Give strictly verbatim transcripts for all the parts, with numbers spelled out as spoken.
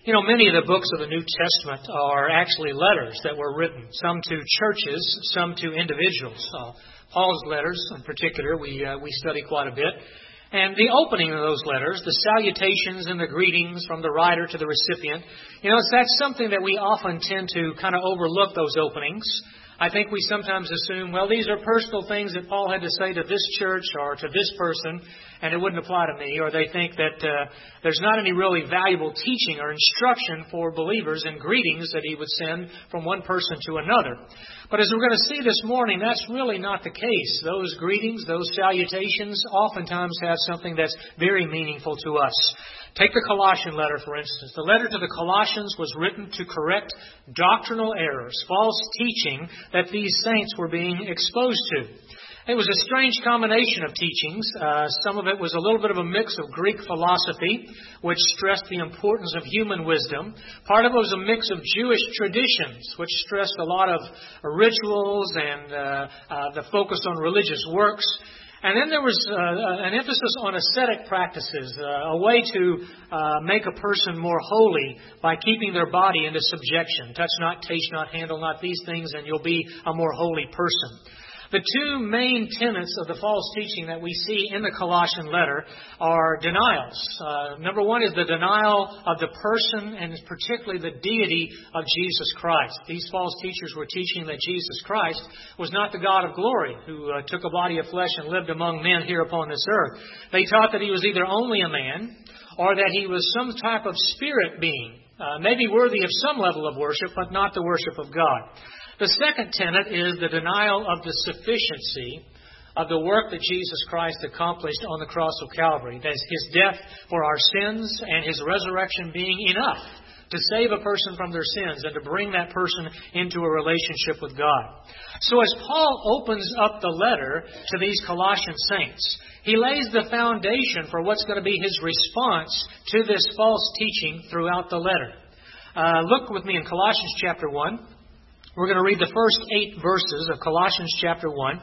You know, many of the books of the New Testament are actually letters that were written, some to churches, some to individuals. Uh, Paul's letters, in particular, we uh, we study quite a bit. And the opening of those letters, the salutations and the greetings from the writer to the recipient, you know, that's something that we often tend to kind of overlook those openings. I think we sometimes assume, well, these are personal things that Paul had to say to this church or to this person, and it wouldn't apply to me. Or they think that uh, there's not any really valuable teaching or instruction for believers in greetings that he would send from one person to another. But as we're going to see this morning, that's really not the case. Those greetings, those salutations, oftentimes have something that's very meaningful to us. Take the Colossian letter, for instance. The letter to the Colossians was written to correct doctrinal errors, false teaching that these saints were being exposed to. It was a strange combination of teachings. Uh, some of it was a little bit of a mix of Greek philosophy, which stressed the importance of human wisdom. Part of it was a mix of Jewish traditions, which stressed a lot of rituals and uh, uh, the focus on religious works. And then there was uh, an emphasis on ascetic practices, uh, a way to uh, make a person more holy by keeping their body into subjection. Touch not, taste not, handle not these things, and you'll be a more holy person. The two main tenets of the false teaching that we see in the Colossian letter are denials. Uh, number one is the denial of the person and particularly the deity of Jesus Christ. These false teachers were teaching that Jesus Christ was not the God of glory who uh, took a body of flesh and lived among men here upon this earth. They taught that he was either only a man or that he was some type of spirit being, uh, maybe worthy of some level of worship, but not the worship of God. The second tenet is the denial of the sufficiency of the work that Jesus Christ accomplished on the cross of Calvary. That his death for our sins and his resurrection being enough to save a person from their sins and to bring that person into a relationship with God. So as Paul opens up the letter to these Colossian saints, he lays the foundation for what's going to be his response to this false teaching throughout the letter. Uh, look with me in Colossians chapter one. We're going to read the first eight verses of Colossians chapter one.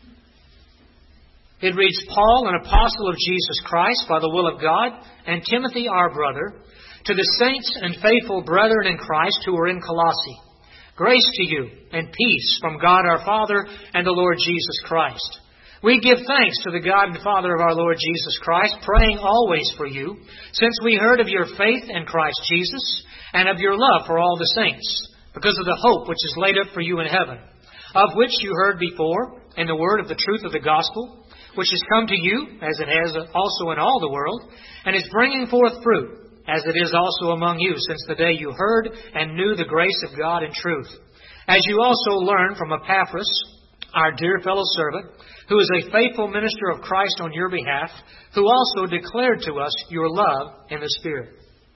It reads, Paul, an apostle of Jesus Christ by the will of God, and Timothy, our brother, to the saints and faithful brethren in Christ who are in Colossae. Grace to you and peace from God our Father and the Lord Jesus Christ. We give thanks to the God and Father of our Lord Jesus Christ, praying always for you, since we heard of your faith in Christ Jesus and of your love for all the saints, because of the hope which is laid up for you in heaven, of which you heard before in the word of the truth of the gospel, which has come to you, as it has also in all the world, and is bringing forth fruit, as it is also among you, since the day you heard and knew the grace of God in truth. As you also learned from Epaphras, our dear fellow servant, who is a faithful minister of Christ on your behalf, who also declared to us your love in the Spirit.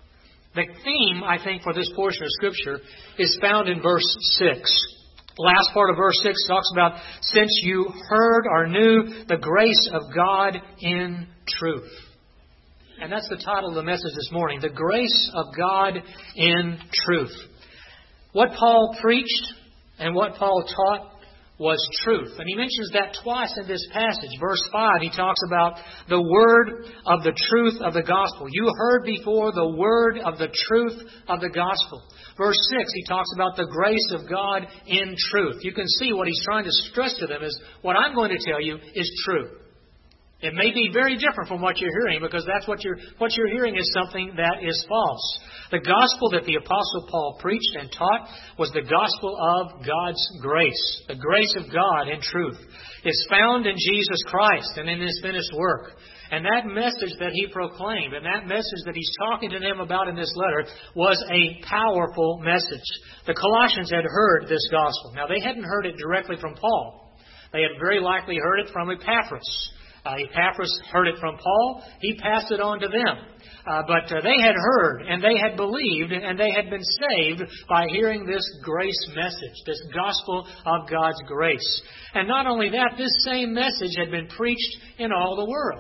The theme, I think, for this portion of Scripture is found in verse six. The last part of verse six talks about, since you heard or knew the grace of God in truth. And that's the title of the message this morning, the grace of God in truth. What Paul preached and what Paul taught was truth. And he mentions that twice in this passage. Verse five, he talks about the word of the truth of the gospel. You heard before the word of the truth of the gospel. Verse six, he talks about the grace of God in truth. You can see what he's trying to stress to them is, what I'm going to tell you is true. It may be very different from what you're hearing, because that's what you're, what you're hearing is something that is false. The gospel that the Apostle Paul preached and taught was the gospel of God's grace. The grace of God in truth is found in Jesus Christ and in His finished work. And that message that he proclaimed and that message that he's talking to them about in this letter was a powerful message. The Colossians had heard this gospel. Now, they hadn't heard it directly from Paul. They had very likely heard it from Epaphras. Uh, Epaphras heard it from Paul. He passed it on to them. Uh, but uh, they had heard and they had believed and they had been saved by hearing this grace message, this gospel of God's grace. And not only that, this same message had been preached in all the world.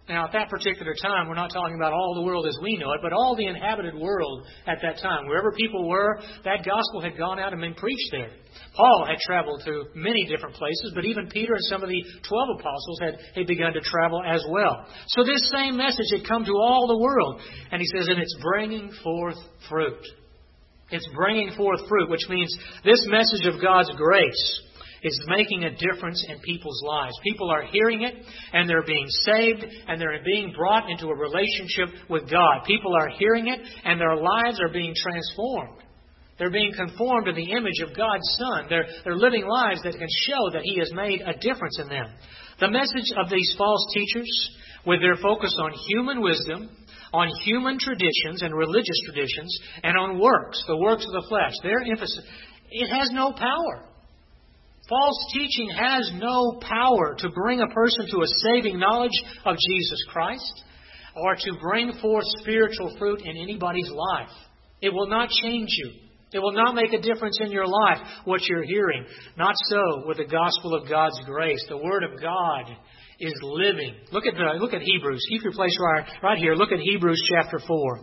Now, at that particular time, we're not talking about all the world as we know it, but all the inhabited world at that time. Wherever people were, that gospel had gone out and been preached there. Paul had traveled to many different places, but even Peter and some of the twelve apostles had, had begun to travel as well. So this same message had come to all the world. And he says, and it's bringing forth fruit. It's bringing forth fruit, which means this message of God's grace is making a difference in people's lives. People are hearing it, and they're being saved, and they're being brought into a relationship with God. People are hearing it, and their lives are being transformed. They're being conformed to the image of God's Son. They're, they're living lives that can show that He has made a difference in them. The message of these false teachers, with their focus on human wisdom, on human traditions and religious traditions, and on works, the works of the flesh, their emphasis, it has no power. False teaching has no power to bring a person to a saving knowledge of Jesus Christ or to bring forth spiritual fruit in anybody's life. It will not change you. It will not make a difference in your life, what you're hearing. Not so with the gospel of God's grace. The Word of God is living. Look at the, look at Hebrews. Keep your place right, right here. Look at Hebrews chapter four.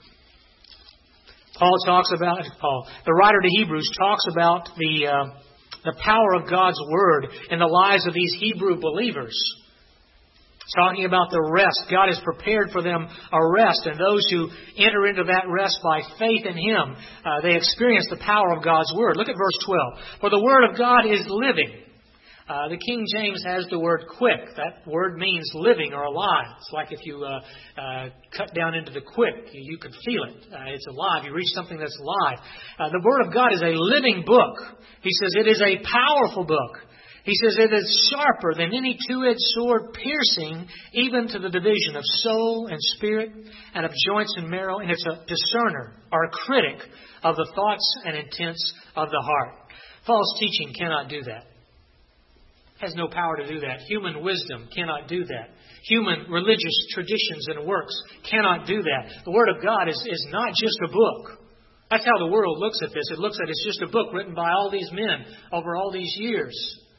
Paul talks about, Paul, the writer to Hebrews talks about the... Uh, The power of God's Word in the lives of these Hebrew believers. Talking about the rest. God has prepared for them a rest. And those who enter into that rest by faith in Him, uh, they experience the power of God's Word. Look at verse twelve. For the Word of God is living. Uh, the King James has the word quick. That word means living or alive. It's like if you uh, uh, cut down into the quick, you, you could feel it. Uh, it's alive. You reach something that's alive. Uh, the Word of God is a living book. He says it is a powerful book. He says it is sharper than any two-edged sword, piercing even to the division of soul and spirit and of joints and marrow. And it's a discerner or a critic of the thoughts and intents of the heart. False teaching cannot do that. Has no power to do that. Human wisdom cannot do that. Human religious traditions and works cannot do that. The Word of God is, is not just a book. That's how the world looks at this. It looks at it's just a book written by all these men over all these years.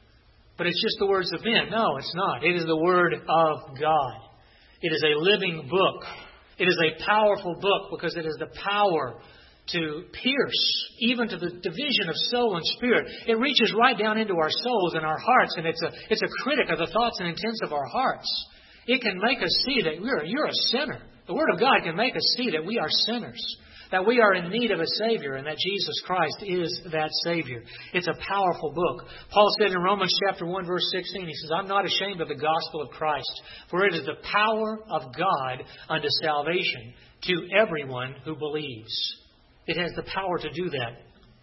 But it's just the words of men. No, it's not. It is the Word of God. It is a living book. It is a powerful book because it has the power to pierce even to the division of soul and spirit. It reaches right down into our souls and our hearts, and it's a it's a critic of the thoughts and intents of our hearts. It can make us see that we're you're a sinner. The Word of God can make us see that we are sinners, that we are in need of a Savior, and that Jesus Christ is that Savior. It's a powerful book. Paul said in Romans chapter one, verse sixteen, he says, I'm not ashamed of the gospel of Christ, for it is the power of God unto salvation to everyone who believes. It has the power to do that.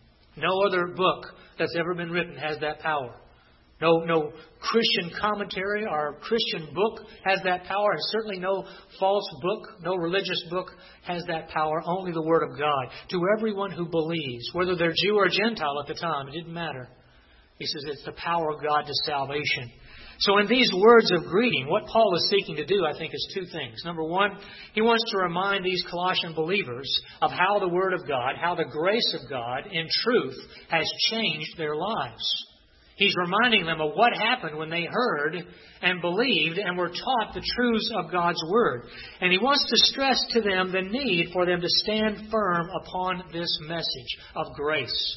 No other book that's ever been written has that power. No, no Christian commentary or Christian book has that power. And certainly no false book, no religious book has that power. Only the Word of God. To everyone who believes, whether they're Jew or Gentile at the time, it didn't matter. He says it's the power of God to salvation. So in these words of greeting, what Paul is seeking to do, I think, is two things. Number one, he wants to remind these Colossian believers of how the Word of God, how the grace of God in truth has changed their lives. He's reminding them of what happened when they heard and believed and were taught the truths of God's Word. And he wants to stress to them the need for them to stand firm upon this message of grace.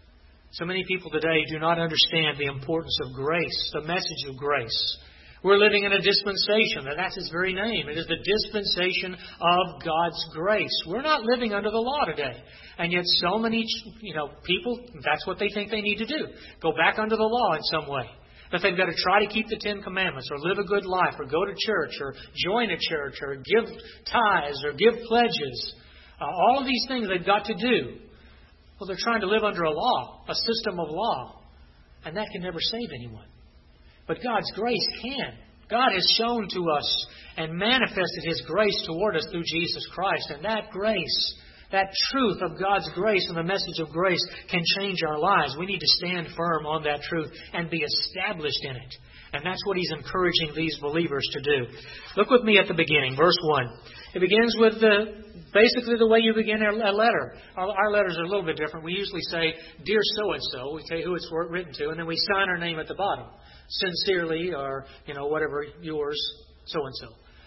So many people today do not understand the importance of grace, the message of grace. We're living in a dispensation, and that's its very name. It is the dispensation of God's grace. We're not living under the law today. And yet so many, you know, people, that's what they think they need to do. Go back under the law in some way. That they've got to try to keep the Ten Commandments or live a good life or go to church or join a church or give tithes or give pledges. Uh, all of these things they've got to do. Well, they're trying to live under a law, a system of law. And that can never save anyone. But God's grace can. God has shown to us and manifested His grace toward us through Jesus Christ. And that grace, that truth of God's grace and the message of grace can change our lives. We need to stand firm on that truth and be established in it. And that's what He's encouraging these believers to do. Look with me at the beginning, verse one. It begins with the, basically the way you begin a letter. Our, our letters are a little bit different. We usually say, Dear so-and-so. We say who it's written to, and then we sign our name at the bottom. Sincerely, or, you know, whatever, yours, so-and-so.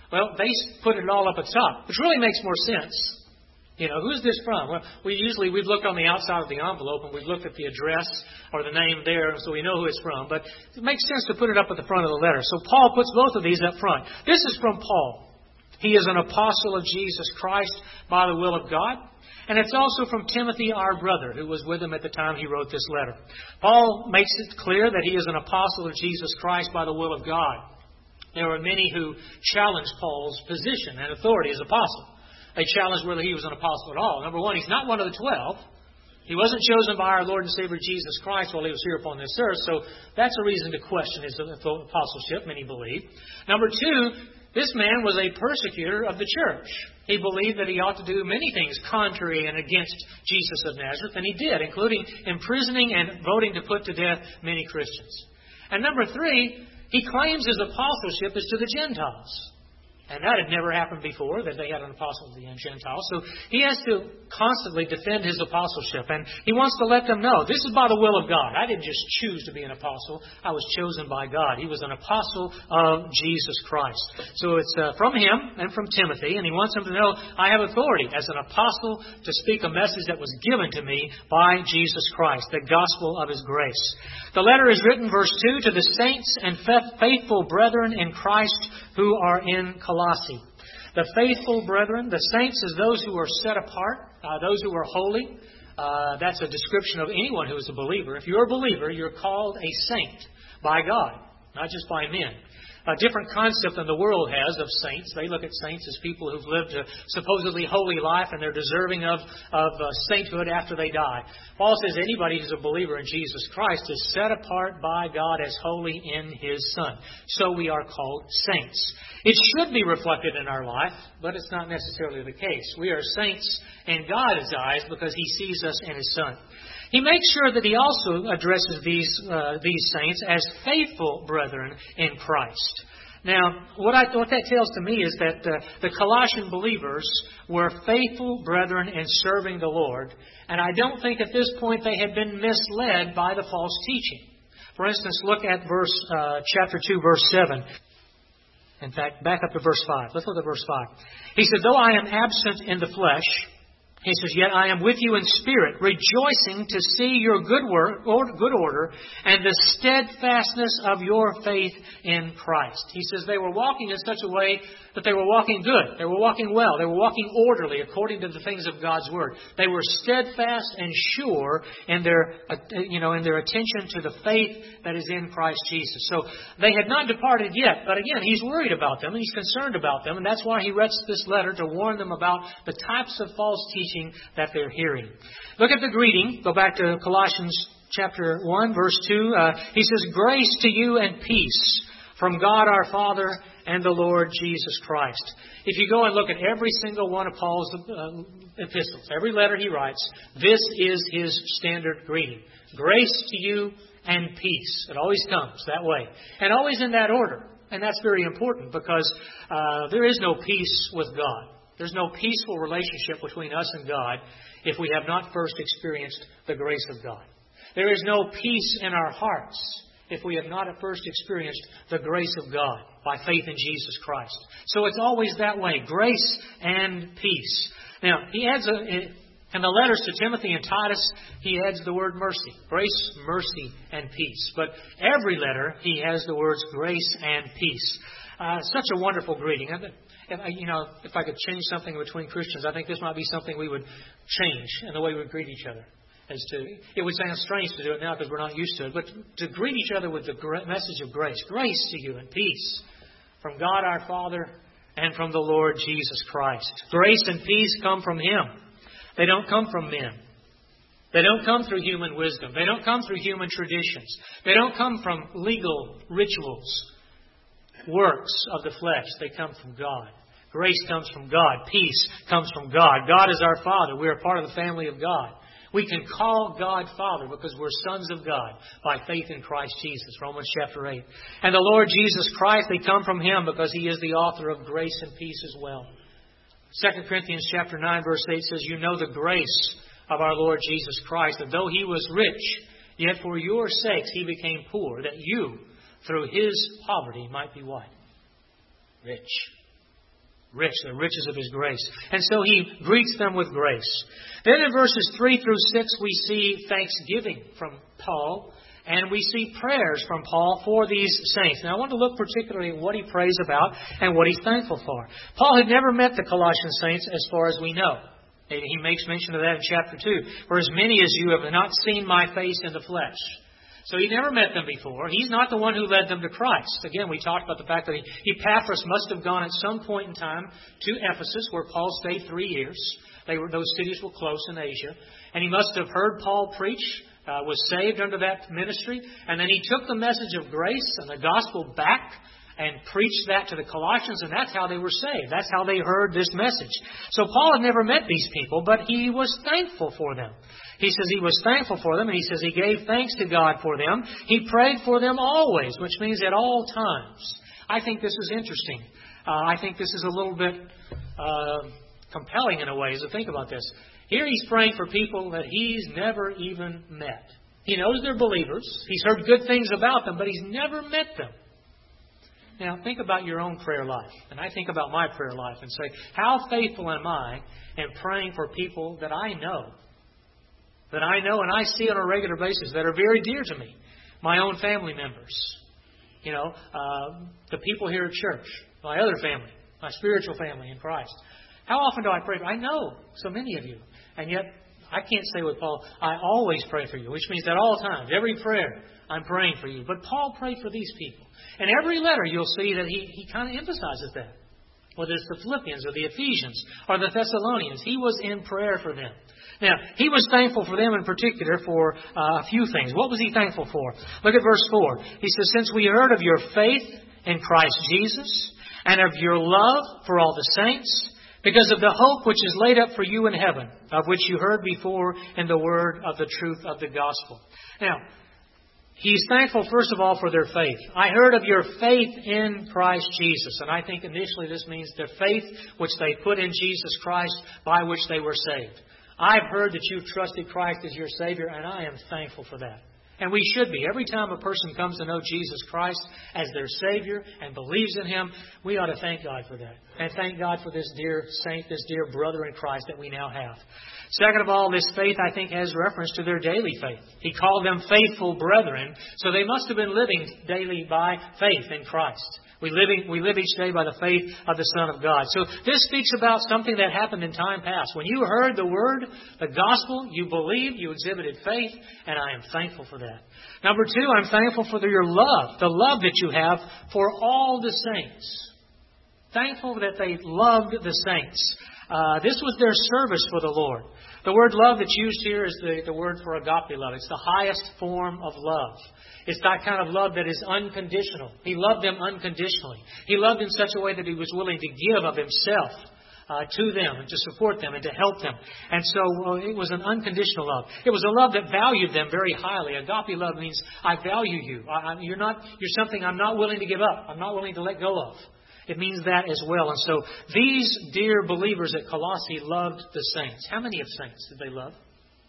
Well, they put it all up at top, which really makes more sense. You know, who's this from? Well, we usually, we've looked on the outside of the envelope and we've looked at the address or the name there, so we know who it's from. But it makes sense to put it up at the front of the letter. So Paul puts both of these up front. This is from Paul. He is an apostle of Jesus Christ by the will of God. And it's also from Timothy, our brother, who was with him at the time he wrote this letter. Paul makes it clear that he is an apostle of Jesus Christ by the will of God. There were many who challenged Paul's position and authority as apostle. They challenged whether he was an apostle at all. Number one, he's not one of the twelve. He wasn't chosen by our Lord and Savior Jesus Christ while he was here upon this earth. So that's a reason to question his apostleship, many believe. Number two, this man was a persecutor of the church. He believed that he ought to do many things contrary and against Jesus of Nazareth, and he did, including imprisoning and voting to put to death many Christians. And number three, he claims his apostleship is to the Gentiles. And that had never happened before, that they had an apostle to the Gentiles. So he has to constantly defend his apostleship. And he wants to let them know, this is by the will of God. I didn't just choose to be an apostle. I was chosen by God. He was an apostle of Jesus Christ. So it's uh, from him and from Timothy. And he wants them to know, I have authority as an apostle to speak a message that was given to me by Jesus Christ, the gospel of his grace. The letter is written, verse two, to the saints and faithful brethren in Christ who are in Colossae. The faithful brethren, the saints, is those who are set apart, uh, those who are holy. Uh, that's a description of anyone who is a believer. If you're a believer, you're called a saint by God, not just by men. A different concept than the world has of saints. They look at saints as people who've lived a supposedly holy life and they're deserving of, of uh, sainthood after they die. Paul says anybody who's a believer in Jesus Christ is set apart by God as holy in His Son. So we are called saints. It should be reflected in our life, but it's not necessarily the case. We are saints in God's eyes because He sees us in His Son. He makes sure that he also addresses these uh, these saints as faithful brethren in Christ. Now, what, I, what that tells to me is that uh, the Colossian believers were faithful brethren in serving the Lord, and I don't think at this point they had been misled by the false teaching. For instance, look at verse uh, chapter two, verse seven. In fact, back up to verse five. Let's look at verse five. He said, though I am absent in the flesh, he says, yet I am with you in spirit, rejoicing to see your good work, or good order, and the steadfastness of your faith in Christ. He says they were walking in such a way that they were walking good. They were walking well. They were walking orderly according to the things of God's Word. They were steadfast and sure in their, you know, in their attention to the faith that is in Christ Jesus. So they had not departed yet, but again, He's worried about them and He's concerned about them, and that's why He writes this letter to warn them about the types of false teaching that they're hearing. Look at the greeting. Go back to Colossians chapter one, verse two. Uh, he says, grace to you and peace from God our Father and the Lord Jesus Christ. If you go and look at every single one of Paul's uh, epistles, every letter he writes, this is his standard greeting. Grace to you and peace. It always comes that way. And always in that order. And that's very important because uh, there is no peace with God. There's no peaceful relationship between us and God if we have not first experienced the grace of God. There is no peace in our hearts if we have not at first experienced the grace of God by faith in Jesus Christ. So it's always that way, grace and peace. Now, he adds, a, in the letters to Timothy and Titus, he adds the word mercy. Grace, mercy, and peace. But every letter, he has the words grace and peace. Uh, such a wonderful greeting. If I, you know, if I could change something between Christians, I think this might be something we would change in the way we greet each other. As to, it would sound strange to do it now because we're not used to it, but to greet each other with the message of grace. Grace to you and peace from God our Father and from the Lord Jesus Christ. Grace and peace come from Him. They don't come from men. They don't come through human wisdom. They don't come through human traditions. They don't come from legal rituals, works of the flesh. They come from God. Grace comes from God. Peace comes from God. God is our Father. We are part of the family of God. We can call God Father because we're sons of God by faith in Christ Jesus. Romans chapter eight. And the Lord Jesus Christ, they come from Him because He is the author of grace and peace as well. Second Corinthians chapter nine verse eight says, you know the grace of our Lord Jesus Christ, that though He was rich, yet for your sakes He became poor, that you, through His poverty, might be what? Rich. Rich, the riches of His grace. And so He greets them with grace. Then in verses three through six, we see thanksgiving from Paul. And we see prayers from Paul for these saints. Now I want to look particularly at what he prays about and what he's thankful for. Paul had never met the Colossian saints as far as we know. He makes mention of that in chapter two. For as many as you have not seen my face in the flesh. So he never met them before. He's not the one who led them to Christ. Again, we talked about the fact that he, Epaphras must have gone at some point in time to Ephesus, where Paul stayed three years. They were, those cities were close in Asia. And he must have heard Paul preach, uh, was saved under that ministry. And then he took the message of grace and the gospel back and preached that to the Colossians, and that's how they were saved. That's how they heard this message. So Paul had never met these people, but he was thankful for them. He says he was thankful for them, and he says he gave thanks to God for them. He prayed for them always, which means at all times. I think this is interesting. Uh, I think this is a little bit uh, compelling in a way, as to think about this. Here he's praying for people that he's never even met. He knows they're believers. He's heard good things about them, but he's never met them. Now, think about your own prayer life. And I think about my prayer life and say, how faithful am I in praying for people that I know? That I know and I see on a regular basis that are very dear to me. My own family members. You know, uh, the people here at church. My other family. My spiritual family in Christ. How often do I pray? I know so many of you. And yet, I can't say with Paul, I always pray for you. Which means at all times, every prayer, I'm praying for you. But Paul prayed for these people. In every letter, you'll see that he, he kind of emphasizes that. Whether it's the Philippians or the Ephesians or the Thessalonians, he was in prayer for them. Now, he was thankful for them in particular for uh, a few things. What was he thankful for? Look at verse four. He says, since we heard of your faith in Christ Jesus and of your love for all the saints, because of the hope which is laid up for you in heaven, of which you heard before in the word of the truth of the gospel. Now, he's thankful, first of all, for their faith. I heard of your faith in Christ Jesus. And I think initially this means their faith which they put in Jesus Christ, by which they were saved. I've heard that you've trusted Christ as your Savior, and I am thankful for that. And we should be. Every time a person comes to know Jesus Christ as their Savior and believes in Him, we ought to thank God for that. And thank God for this dear saint, this dear brother in Christ that we now have. Second of all, this faith, I think, has reference to their daily faith. He called them faithful brethren, so they must have been living daily by faith in Christ. We live, we live each day by the faith of the Son of God. So this speaks about something that happened in time past. When you heard the Word, the Gospel, you believed, you exhibited faith, and I am thankful for that. Number two, I'm thankful for your love, the love that you have for all the saints. Thankful that they loved the saints. Uh, this was their service for the Lord. The word love that's used here is the, the word for agape love. It's the highest form of love. It's that kind of love that is unconditional. He loved them unconditionally. He loved in such a way that He was willing to give of Himself uh, to them and to support them and to help them. And so uh, it was an unconditional love. It was a love that valued them very highly. Agape love means I value you. I, I, you're not. You're something I'm not willing to give up. I'm not willing to let go of. It means that as well. And so these dear believers at Colossae loved the saints. How many of saints did they love?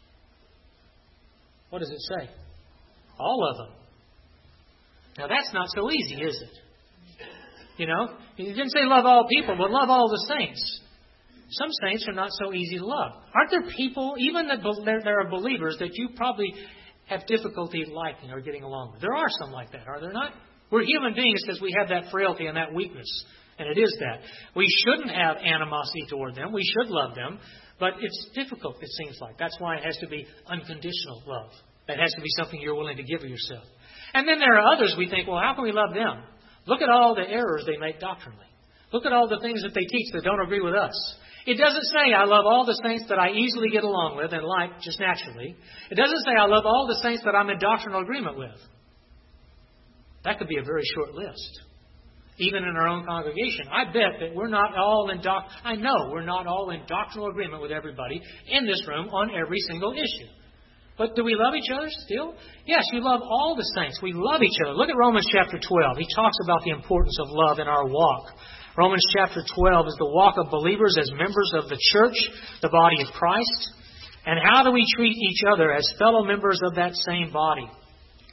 What does it say? All of them. Now that's not so easy, is it? You know, he didn't say love all people, but love all the saints. Some saints are not so easy to love. Aren't there people, even that there are believers, that you probably have difficulty liking or getting along with? There are some like that, are there not? We're human beings because we have that frailty and that weakness. And it is that. We shouldn't have animosity toward them. We should love them. But it's difficult, it seems like. That's why it has to be unconditional love. That has to be something you're willing to give of yourself. And then there are others we think, well, how can we love them? Look at all the errors they make doctrinally. Look at all the things that they teach that don't agree with us. It doesn't say I love all the saints that I easily get along with and like just naturally. It doesn't say I love all the saints that I'm in doctrinal agreement with. That could be a very short list. Even in our own congregation. I bet that we're not all in doc. I know we're not all in doctrinal agreement with everybody in this room on every single issue. But do we love each other still? Yes, you love all the saints. We love each other. Look at Romans chapter twelve. He talks about the importance of love in our walk. Romans chapter twelve is the walk of believers as members of the church, the body of Christ. And how do we treat each other as fellow members of that same body?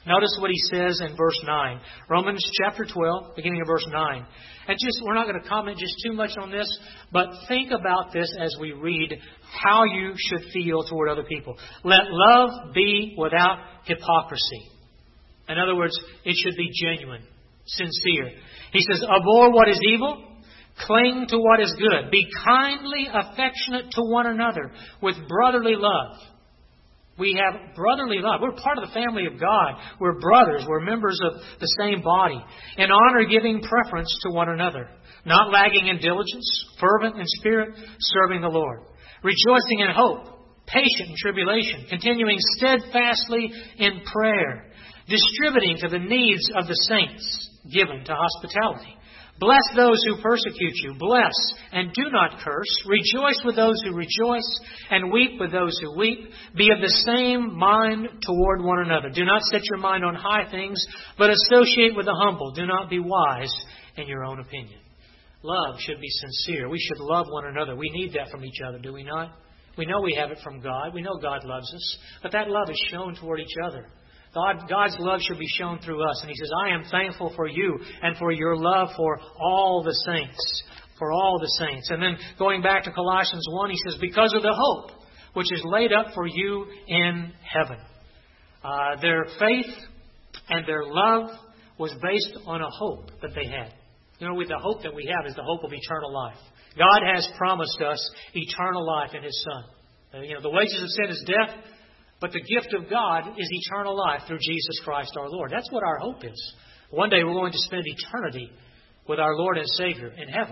Notice what he says in verse nine. Romans chapter twelve, beginning of verse nine. And just, we're not going to comment just too much on this, but think about this as we read how you should feel toward other people. Let love be without hypocrisy. In other words, it should be genuine, sincere. He says, abhor what is evil, cling to what is good. Be kindly affectionate to one another with brotherly love. We have brotherly love. We're part of the family of God. We're brothers. We're members of the same body. In honor, giving preference to one another. Not lagging in diligence, fervent in spirit, serving the Lord. Rejoicing in hope, patient in tribulation, continuing steadfastly in prayer. Distributing to the needs of the saints, given to hospitality. Bless those who persecute you. Bless and do not curse. Rejoice with those who rejoice and weep with those who weep. Be of the same mind toward one another. Do not set your mind on high things, but associate with the humble. Do not be wise in your own opinion. Love should be sincere. We should love one another. We need that from each other, do we not? We know we have it from God. We know God loves us. But that love is shown toward each other. God, God's love should be shown through us. And He says, I am thankful for you and for your love for all the saints. For all the saints. And then going back to Colossians one, he says, because of the hope which is laid up for you in heaven. Uh, their faith and their love was based on a hope that they had. You know, with the hope that we have is the hope of eternal life. God has promised us eternal life in His Son. Uh, you know, the wages of sin is death. But the gift of God is eternal life through Jesus Christ our Lord. That's what our hope is. One day we're going to spend eternity with our Lord and Savior in heaven.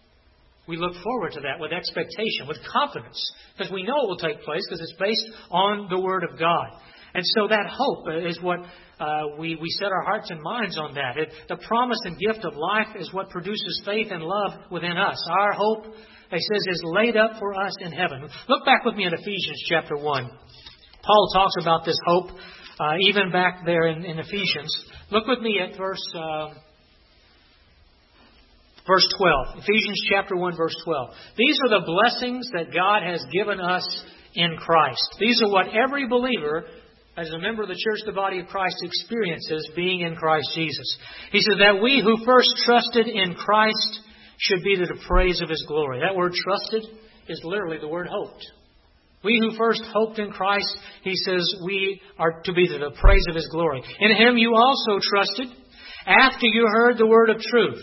We look forward to that with expectation, with confidence, because we know it will take place because it's based on the Word of God. And so that hope is what uh, we, we set our hearts and minds on that. It, the promise and gift of life is what produces faith and love within us. Our hope, he says, is laid up for us in heaven. Look back with me at Ephesians chapter one. Paul talks about this hope uh, even back there in, in Ephesians. Look with me at verse uh, verse twelve. Ephesians chapter one, verse twelve. These are the blessings that God has given us in Christ. These are what every believer, as a member of the church, the body of Christ, experiences being in Christ Jesus. He says that we who first trusted in Christ should be to the praise of His glory. That word trusted is literally the word hoped. We who first hoped in Christ, he says, we are to be to the praise of His glory. In Him you also trusted after you heard the word of truth.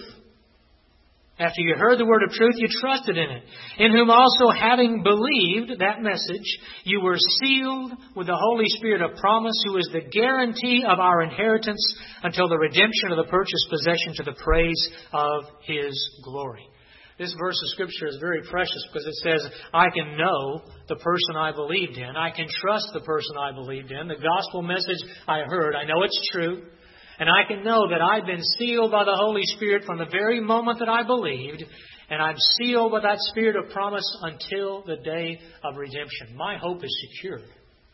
After you heard the word of truth, you trusted in it. In whom also, having believed that message, you were sealed with the Holy Spirit of promise, who is the guarantee of our inheritance until the redemption of the purchased possession to the praise of His glory. This verse of Scripture is very precious because it says, I can know the person I believed in. I can trust the person I believed in. The gospel message I heard, I know it's true. And I can know that I've been sealed by the Holy Spirit from the very moment that I believed. And I'm sealed with that Spirit of promise until the day of redemption. My hope is secured.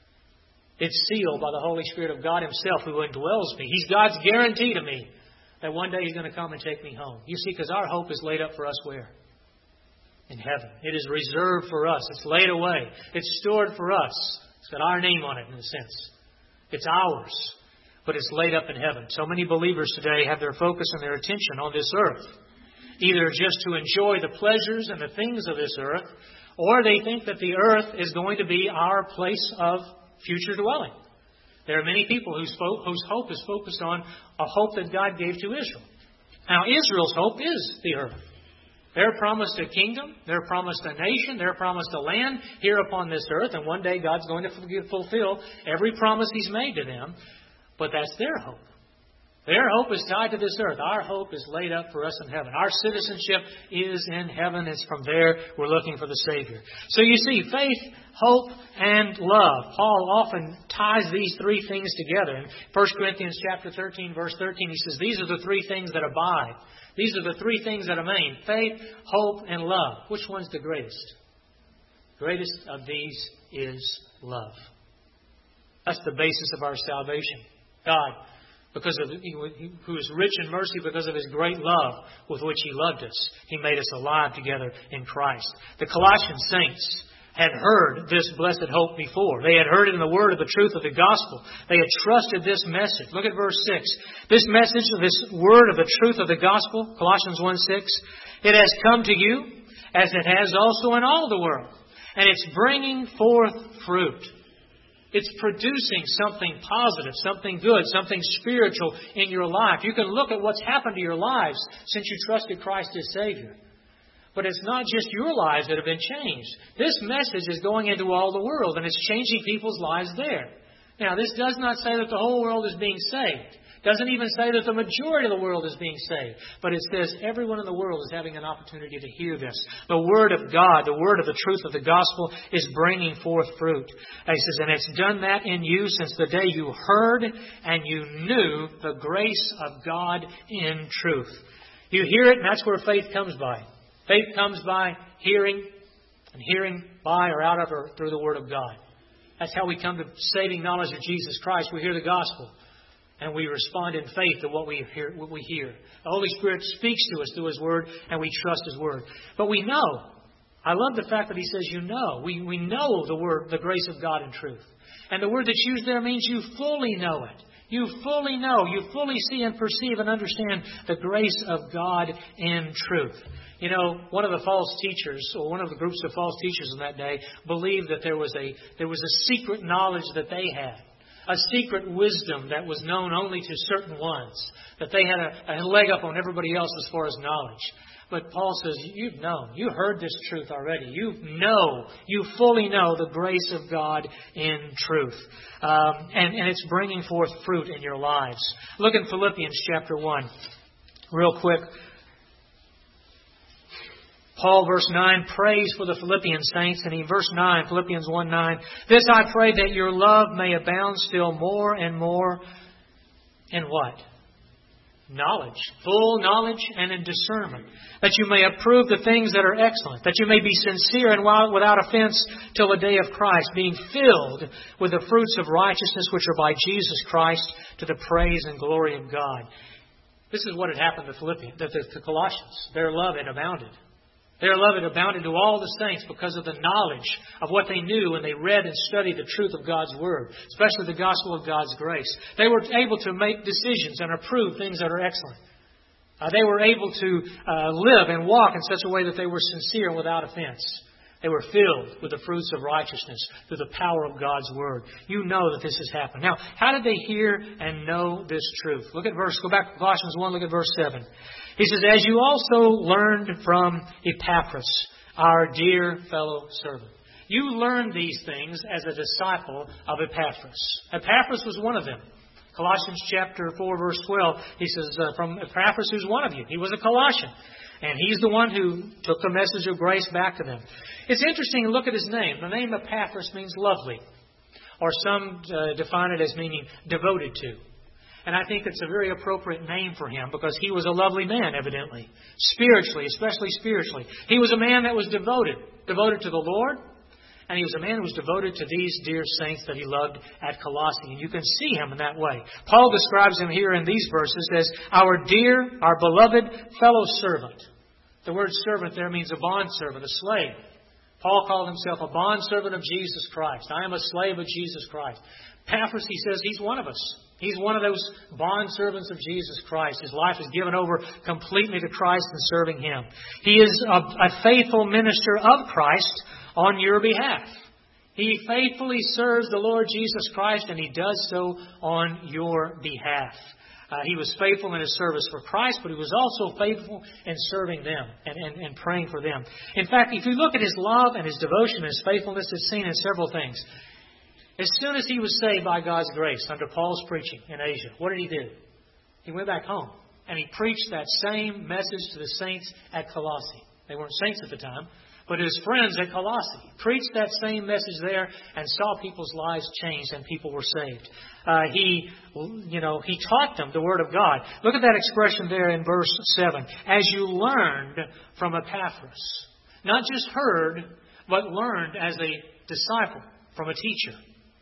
It's sealed by the Holy Spirit of God Himself who indwells me. He's God's guarantee to me that one day He's going to come and take me home. You see, because our hope is laid up for us where? In heaven. It is reserved for us. It's laid away. It's stored for us. It's got our name on it in a sense. It's ours. But it's laid up in heaven. So many believers today have their focus and their attention on this earth. Either just to enjoy the pleasures and the things of this earth, or they think that the earth is going to be our place of future dwelling. There are many people whose, fo- whose hope is focused on a hope that God gave to Israel. Now, Israel's hope is the earth. They're promised a kingdom. They're promised a nation. They're promised a land here upon this earth. And one day God's going to fulfill every promise He's made to them. But that's their hope. Their hope is tied to this earth. Our hope is laid up for us in heaven. Our citizenship is in heaven. It's from there we're looking for the Savior. So you see, faith, hope, and love. Paul often ties these three things together. In First Corinthians chapter thirteen, verse thirteen, he says, these are the three things that abide. These are the three things that remain. Faith, hope, and love. Which one's the greatest? The greatest of these is love. That's the basis of our salvation. God, because of who is rich in mercy because of His great love with which He loved us, He made us alive together in Christ. The Colossian saints had heard this blessed hope before. They had heard it in the word of the truth of the gospel. They had trusted this message. Look at verse six. This message, this word of the truth of the gospel, Colossians one six, it has come to you as it has also in all the world. And it's bringing forth fruit. It's producing something positive, something good, something spiritual in your life. You can look at what's happened to your lives since you trusted Christ as Savior. But it's not just your lives that have been changed. This message is going into all the world, and it's changing people's lives there. Now, this does not say that the whole world is being saved. It doesn't even say that the majority of the world is being saved. But it says everyone in the world is having an opportunity to hear this. The Word of God, the Word of the truth of the gospel, is bringing forth fruit. And he says, and it's done that in you since the day you heard and you knew the grace of God in truth. You hear it, and that's where faith comes by. Faith comes by hearing, and hearing by or out of or through the Word of God. That's how we come to saving knowledge of Jesus Christ. We hear the gospel, and we respond in faith to what we hear. What we hear. The Holy Spirit speaks to us through His Word, and we trust His Word. But we know. I love the fact that He says, you know. We, we know the Word, the grace of God in truth. And the word that's used there means you fully know it. You fully know, you fully see and perceive and understand the grace of God in truth. You know, one of the false teachers, or one of the groups of false teachers in that day, believed that there was a there was a secret knowledge that they had, a secret wisdom that was known only to certain ones, that they had a, a leg up on everybody else as far as knowledge. But Paul says, you've known, you heard this truth already. You know, you fully know the grace of God in truth. Um, and, and it's bringing forth fruit in your lives. Look in Philippians chapter one, real quick. Paul, verse nine, prays for the Philippian saints. And in verse nine, Philippians one nine, this I pray that your love may abound still more and more in what? Knowledge. Full knowledge and in discernment. That you may approve the things that are excellent. That you may be sincere and without offense till the day of Christ, being filled with the fruits of righteousness which are by Jesus Christ to the praise and glory of God. This is what had happened to Philippians, to the Colossians. Their love had abounded. Their love had abounded to all the saints because of the knowledge of what they knew when they read and studied the truth of God's Word, especially the gospel of God's grace. They were able to make decisions and approve things that are excellent. Uh, they were able to uh, live and walk in such a way that they were sincere and without offense. They were filled with the fruits of righteousness through the power of God's Word. You know that this has happened. Now, how did they hear and know this truth? Look at verse, go back to Colossians one, look at verse seven. He says, as you also learned from Epaphras, our dear fellow servant. You learned these things as a disciple of Epaphras. Epaphras was one of them. Colossians chapter four, verse twelve, he says, uh, from Epaphras, who's one of you. He was a Colossian. And he's the one who took the message of grace back to them. It's interesting to look at his name. The name Epaphras means lovely. Or some uh, define it as meaning devoted to. And I think it's a very appropriate name for him because he was a lovely man, evidently. Spiritually, especially spiritually. He was a man that was devoted. Devoted to the Lord. And he was a man who was devoted to these dear saints that he loved at Colossae. And you can see him in that way. Paul describes him here in these verses as our dear, our beloved fellow servant. The word servant there means a bondservant, a slave. Paul called himself a bondservant of Jesus Christ. I am a slave of Jesus Christ. Epaphras, he says, he's one of us. He's one of those bondservants of Jesus Christ. His life is given over completely to Christ and serving Him. He is a, a faithful minister of Christ on your behalf. He faithfully serves the Lord Jesus Christ, and He does so on your behalf. Uh, he was faithful in His service for Christ, but He was also faithful in serving them and, and, and praying for them. In fact, if you look at His love and His devotion and His faithfulness, it's seen in several things. As soon as he was saved by God's grace under Paul's preaching in Asia, what did he do? He went back home and he preached that same message to the saints at Colossae. They weren't saints at the time, but his friends at Colossae preached that same message there and saw people's lives changed and people were saved. Uh, he, you know, he taught them the Word of God. Look at that expression there in verse seven. As you learned from Epaphras. Not just heard, but learned as a disciple from a teacher.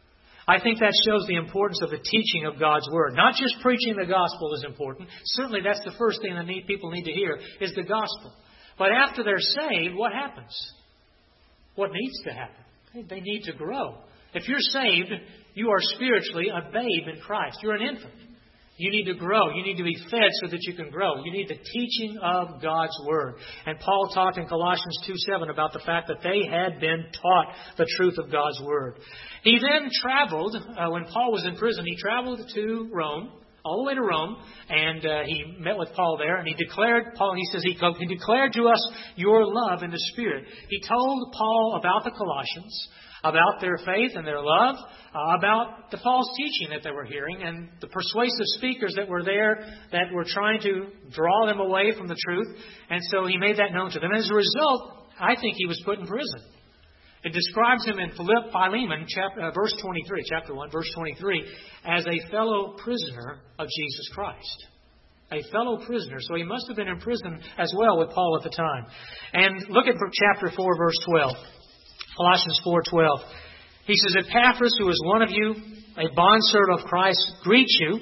I think that shows the importance of the teaching of God's Word. Not just preaching the gospel is important. Certainly that's the first thing that need, people need to hear is the gospel. But after they're saved, what happens? What needs to happen? They need to grow. If you're saved, you are spiritually a babe in Christ. You're an infant. You need to grow. You need to be fed so that you can grow. You need the teaching of God's Word. And Paul talked in Colossians two seven about the fact that they had been taught the truth of God's Word. He then traveled, uh, when Paul was in prison, he traveled to Rome, all the way to Rome, and uh, he met with Paul there, and he declared, Paul, he says, he, he declared to us your love in the Spirit. He told Paul about the Colossians, about their faith and their love, uh, about the false teaching that they were hearing, and the persuasive speakers that were there that were trying to draw them away from the truth. And so he made that known to them. As a result, I think he was put in prison. It describes him in Philip Philemon, chapter, uh, verse twenty-three, chapter one, verse twenty-three, as a fellow prisoner of Jesus Christ. A fellow prisoner. So he must have been in prison as well with Paul at the time. And look at chapter four, verse twelve. Colossians four twelve. He says, Epaphras, who is one of you, a bondservant of Christ, greets you,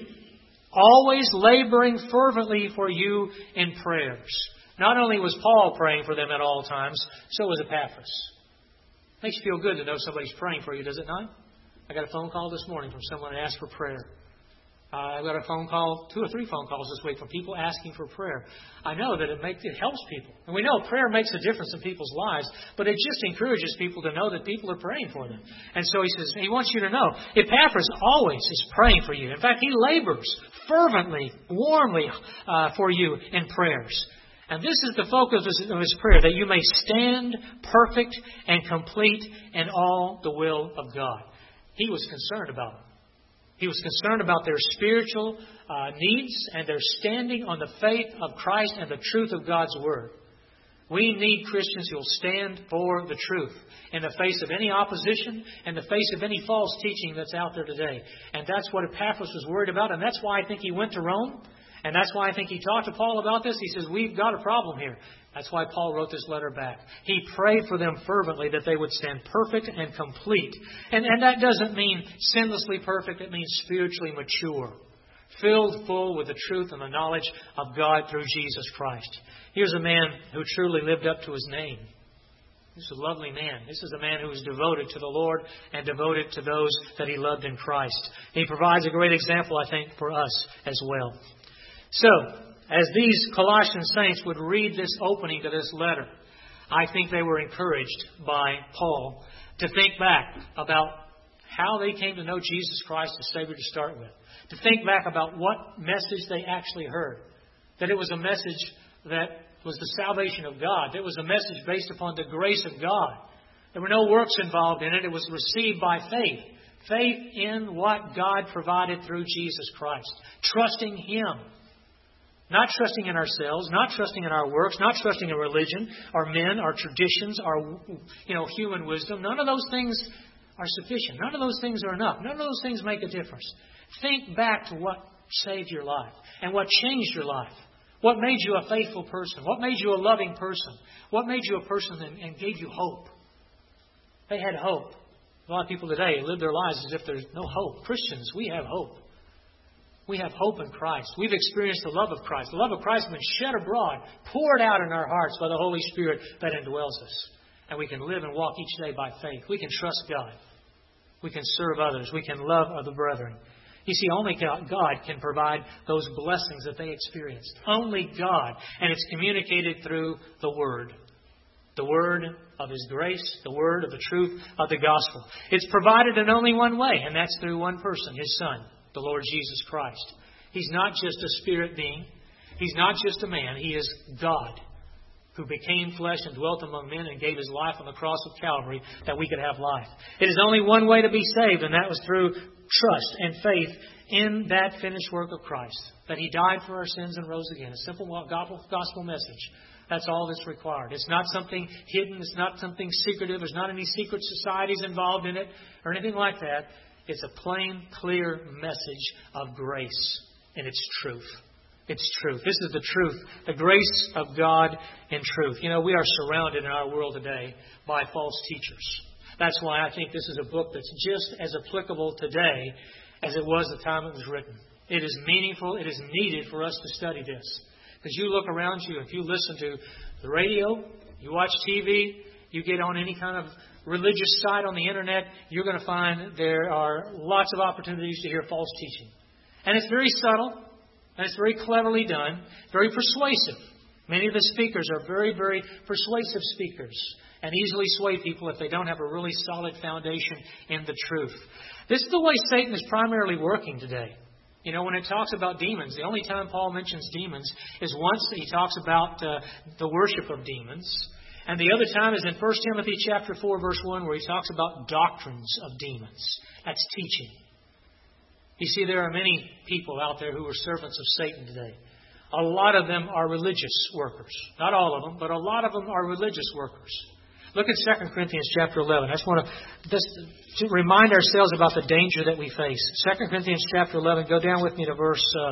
always laboring fervently for you in prayers. Not only was Paul praying for them at all times, so was Epaphras. Makes you feel good to know somebody's praying for you, does it not? I got a phone call this morning from someone that asked for prayer. Uh, I got a phone call, two or three phone calls this week from people asking for prayer. I know that it makes it helps people. And we know prayer makes a difference in people's lives, but it just encourages people to know that people are praying for them. And so he says, he wants you to know, Epaphras always is praying for you. In fact, he labors fervently, warmly uh, for you in prayers. And this is the focus of his prayer, that you may stand perfect and complete in all the will of God. He was concerned about it. He was concerned about their spiritual uh, needs and their standing on the faith of Christ and the truth of God's Word. We need Christians who will stand for the truth in the face of any opposition, in the face of any false teaching that's out there today. And that's what Epaphras was worried about, and that's why I think he went to Rome. And that's why I think he talked to Paul about this. He says, we've got a problem here. That's why Paul wrote this letter back. He prayed for them fervently that they would stand perfect and complete. And, and that doesn't mean sinlessly perfect. It means spiritually mature, filled full with the truth and the knowledge of God through Jesus Christ. Here's a man who truly lived up to his name. This is a lovely man. This is a man who is devoted to the Lord and devoted to those that he loved in Christ. He provides a great example, I think, for us as well. So, as these Colossian saints would read this opening to this letter, I think they were encouraged by Paul to think back about how they came to know Jesus Christ as Savior to start with. To think back about what message they actually heard. That it was a message that was the salvation of God. It was a message based upon the grace of God. There were no works involved in it. It was received by faith. Faith in what God provided through Jesus Christ. Trusting Him. Not trusting in ourselves, not trusting in our works, not trusting in religion, our men, our traditions, our you know human wisdom. None of those things are sufficient. None of those things are enough. None of those things make a difference. Think back to what saved your life and what changed your life. What made you a faithful person? What made you a loving person? What made you a person and, and gave you hope? They had hope. A lot of people today live their lives as if there's no hope. Christians, we have hope. We have hope in Christ. We've experienced the love of Christ. The love of Christ has been shed abroad, poured out in our hearts by the Holy Spirit that indwells us. And we can live and walk each day by faith. We can trust God. We can serve others. We can love other brethren. You see, only God can provide those blessings that they experienced. Only God. And it's communicated through the Word. The Word of His grace, the Word of the truth of the gospel. It's provided in only one way, and that's through one person, His Son, the Lord Jesus Christ. He's not just a spirit being. He's not just a man. He is God who became flesh and dwelt among men and gave His life on the cross of Calvary that we could have life. It is only one way to be saved, and that was through trust and faith in that finished work of Christ. That He died for our sins and rose again. A simple gospel message. That's all that's required. It's not something hidden. It's not something secretive. There's not any secret societies involved in it or anything like that. It's a plain, clear message of grace and its truth. It's truth. This is the truth. The grace of God in truth. You know, we are surrounded in our world today by false teachers. That's why I think this is a book that's just as applicable today as it was the time it was written. It is meaningful. It is needed for us to study this. Because you look around you, if you listen to the radio, you watch T V, you get on any kind of religious site on the internet, you're going to find there are lots of opportunities to hear false teaching. And it's very subtle, and it's very cleverly done, very persuasive. Many of the speakers are very, very persuasive speakers and easily sway people if they don't have a really solid foundation in the truth. This is the way Satan is primarily working today. You know, when it talks about demons, the only time Paul mentions demons is once he talks about uh, the worship of demons. And the other time is in First Timothy chapter four, verse one, where he talks about doctrines of demons. That's teaching. You see, there are many people out there who are servants of Satan today. A lot of them are religious workers. Not all of them, but a lot of them are religious workers. Look at Second Corinthians chapter eleven. I just want to, just to remind ourselves about the danger that we face. Second Corinthians chapter eleven, go down with me to verse... Uh,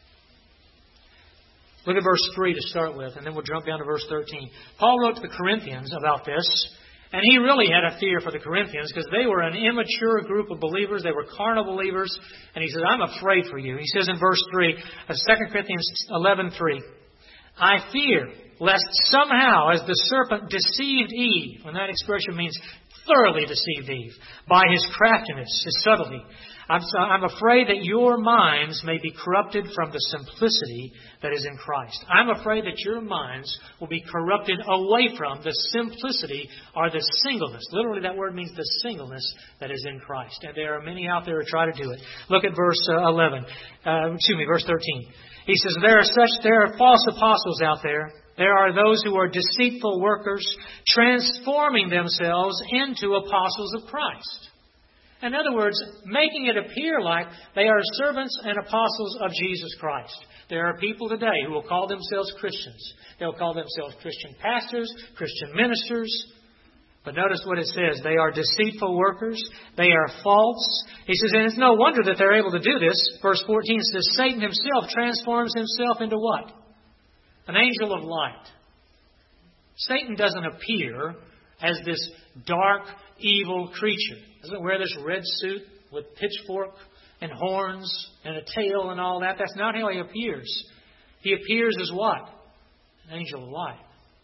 look at verse three to start with, and then we'll jump down to verse thirteen. Paul wrote to the Corinthians about this, and he really had a fear for the Corinthians because they were an immature group of believers. They were carnal believers. And he says, I'm afraid for you. He says in verse three of Second Corinthians eleven three, I fear lest somehow, as the serpent deceived Eve, and that expression means thoroughly deceived Eve, by his craftiness, his subtlety, I'm, I'm afraid that your minds may be corrupted from the simplicity that is in Christ. I'm afraid that your minds will be corrupted away from the simplicity or the singleness. Literally, that word means the singleness that is in Christ. And there are many out there who try to do it. Look at verse uh, eleven. Uh, excuse me, verse thirteen. He says, there are such, there are false apostles out there. There are those who are deceitful workers, transforming themselves into apostles of Christ. In other words, making it appear like they are servants and apostles of Jesus Christ. There are people today who will call themselves Christians. They'll call themselves Christian pastors, Christian ministers. But notice what it says. They are deceitful workers. They are false. He says, and it's no wonder that they're able to do this. Verse fourteen says, Satan himself transforms himself into what? An angel of light. Satan doesn't appear as this dark, evil creature. Doesn't wear this red suit with pitchfork and horns and a tail and all that. That's not how he appears. He appears as what? An angel of light.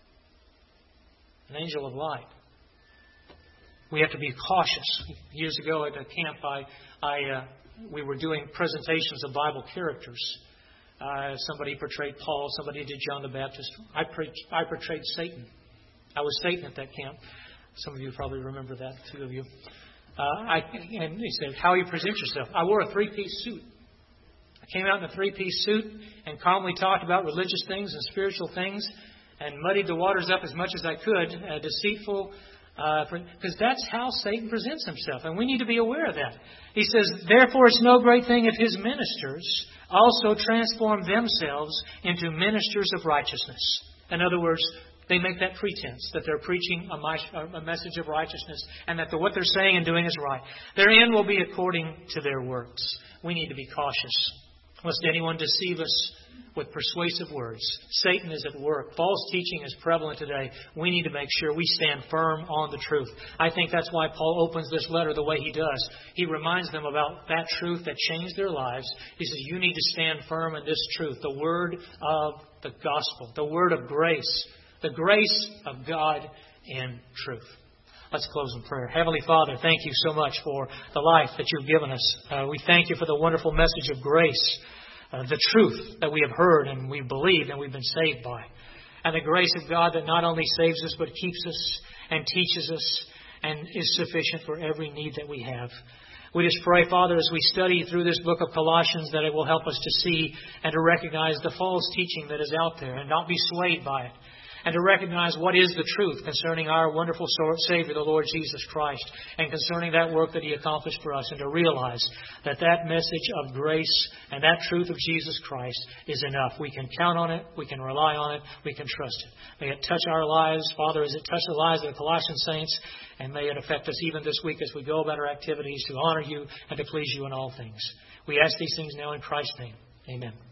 An angel of light. We have to be cautious. Years ago at a camp, I, I, uh, we were doing presentations of Bible characters. Uh, somebody portrayed Paul. Somebody did John the Baptist. I, pre- I portrayed Satan. I was Satan at that camp. Some of you probably remember that, two of you. Uh, I, and he said, how you present yourself. I wore a three-piece suit. I came out in a three-piece suit and calmly talked about religious things and spiritual things and muddied the waters up as much as I could, uh, deceitful, because uh, that's how Satan presents himself. And we need to be aware of that. He says, therefore it's no great thing if his ministers also transform themselves into ministers of righteousness. In other words, they make that pretense that they're preaching a, a message of righteousness and that the, what they're saying and doing is right. Their end will be according to their works. We need to be cautious, lest anyone deceive us with persuasive words. Satan is at work. False teaching is prevalent today. We need to make sure we stand firm on the truth. I think that's why Paul opens this letter the way he does. He reminds them about that truth that changed their lives. He says, you need to stand firm in this truth, the word of the gospel, the word of grace, the grace of God in truth. Let's close in prayer. Heavenly Father, thank you so much for the life that you've given us. Uh, we thank you for the wonderful message of grace, uh, the truth that we have heard and we believed and we've been saved by. And the grace of God that not only saves us but keeps us and teaches us and is sufficient for every need that we have. We just pray, Father, as we study through this book of Colossians, that it will help us to see and to recognize the false teaching that is out there and not be swayed by it. And to recognize what is the truth concerning our wonderful Savior, the Lord Jesus Christ, and concerning that work that He accomplished for us, and to realize that that message of grace and that truth of Jesus Christ is enough. We can count on it, we can rely on it, we can trust it. May it touch our lives, Father, as it touched the lives of the Colossian saints, and may it affect us even this week as we go about our activities to honor You and to please You in all things. We ask these things now in Christ's name. Amen.